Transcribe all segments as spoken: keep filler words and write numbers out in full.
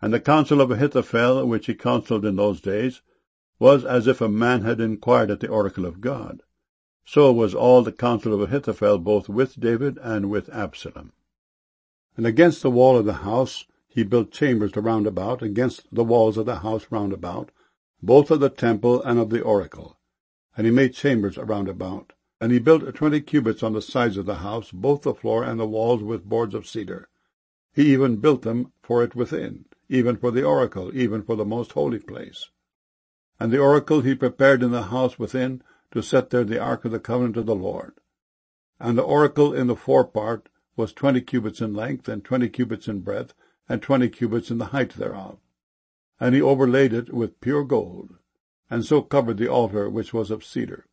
And the counsel of Ahithophel, which he counselled in those days, was as if a man had inquired at the oracle of God. So was all the counsel of Ahithophel, both with David and with Absalom. And against the wall of the house he built chambers round about, against the walls of the house round about, both of the temple and of the oracle. And he made chambers round about. And he built twenty cubits on the sides of the house, both the floor and the walls with boards of cedar. He even built them for it within, even for the oracle, even for the most holy place. And the oracle he prepared in the house within, to set there the ark of the covenant of the Lord. And the oracle in the forepart was twenty cubits in length, and twenty cubits in breadth, and twenty cubits in the height thereof. And he overlaid it with pure gold, and so covered the altar which was of cedar.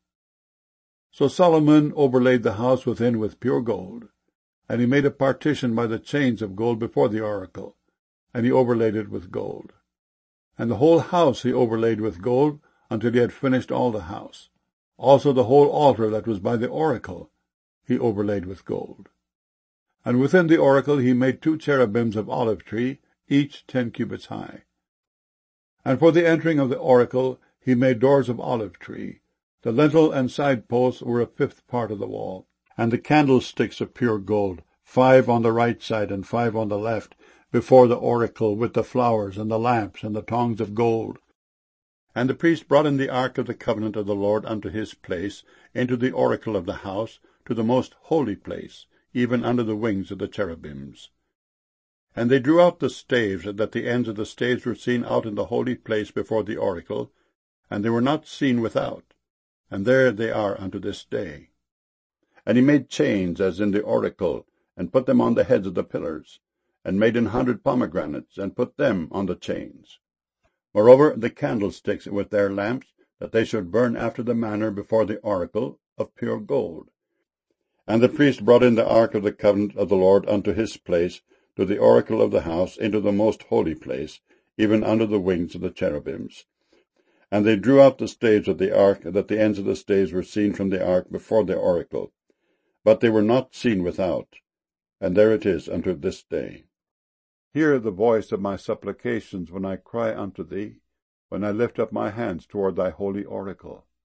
So Solomon overlaid the house within with pure gold, and he made a partition by the chains of gold before the oracle, and he overlaid it with gold. And the whole house he overlaid with gold, until he had finished all the house. Also the whole altar that was by the oracle he overlaid with gold. And within the oracle he made two cherubims of olive tree, each ten cubits high. And for the entering of the oracle he made doors of olive tree. The lintel and side posts were a fifth part of the wall, and the candlesticks of pure gold, five on the right side and five on the left, before the oracle, with the flowers and the lamps and the tongs of gold. And the priest brought in the ark of the covenant of the Lord unto his place, into the oracle of the house, to the most holy place, even under the wings of the cherubims. And they drew out the staves, that the ends of the staves were seen out in the holy place before the oracle, and they were not seen without, and there they are unto this day. And he made chains as in the oracle, and put them on the heads of the pillars, and made an hundred pomegranates, and put them on the chains. Moreover, the candlesticks with their lamps, that they should burn after the manner before the oracle, of pure gold. And the priest brought in the ark of the covenant of the Lord unto his place, to the oracle of the house, into the most holy place, even under the wings of the cherubims. And they drew out the staves of the ark, that the ends of the staves were seen from the ark before the oracle, but they were not seen without, and there it is unto this day. Hear the voice of my supplications when I cry unto thee, when I lift up my hands toward thy holy oracle.